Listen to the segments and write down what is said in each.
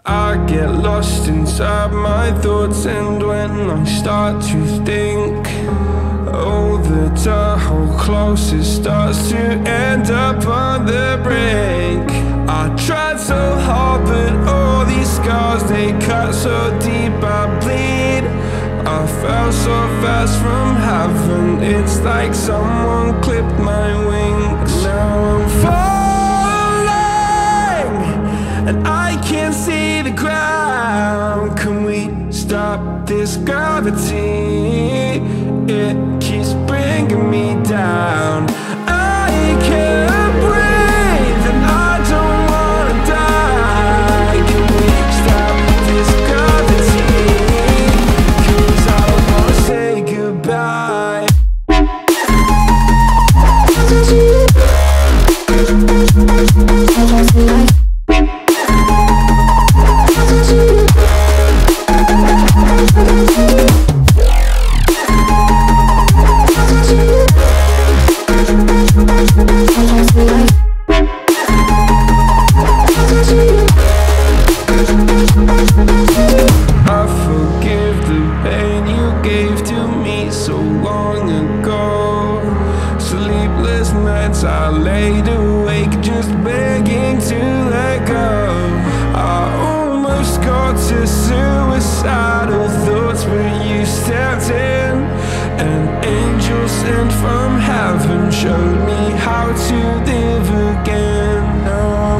I get lost inside my thoughts, and when I start to think, oh, the Tahoe closest starts to end up on the brink. I tried so hard, but all these scars, they cut so deep I bleed. I fell so fast from heaven, it's like someone clipped my wings. Now I'm falling, and I can't see the ground. Can we stop this gravity? It keeps bringing me down. I can't breathe and I don't wanna die. Can we stop this gravity? 'Cause I don't wanna say goodbye. I forgive the pain you gave to me so long ago. Sleepless nights I laid awake just begging to let go. I almost got to suicidal thoughts, but you stepped in. An angel sent from heaven showed me how to live again. Now I'm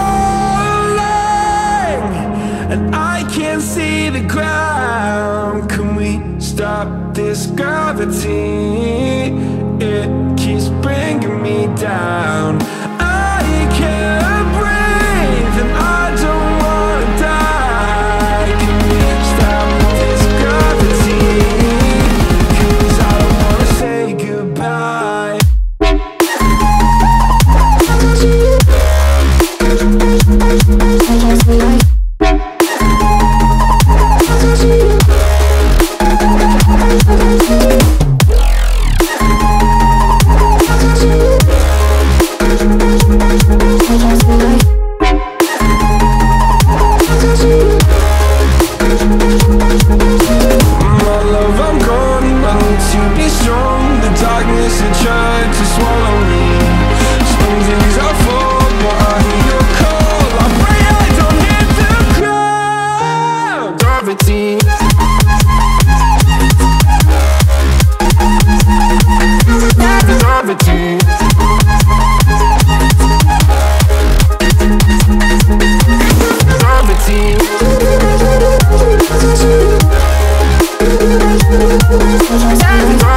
falling, and I can't see the ground. Can we stop this gravity? It keeps bringing me down. I can't breathe and I don't wanna die. Can we stop this gravity? 'Cause I don't wanna say goodbye.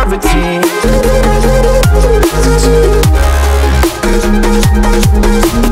Gravity.